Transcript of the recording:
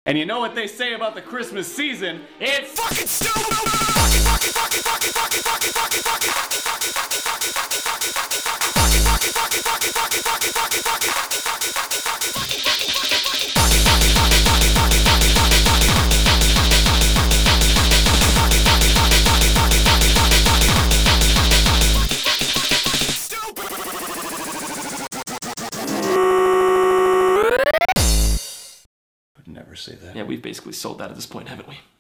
And you know what they say about the Christmas season? It's fucking stupid! Never say that. Yeah, we've basically sold that at this point, haven't we?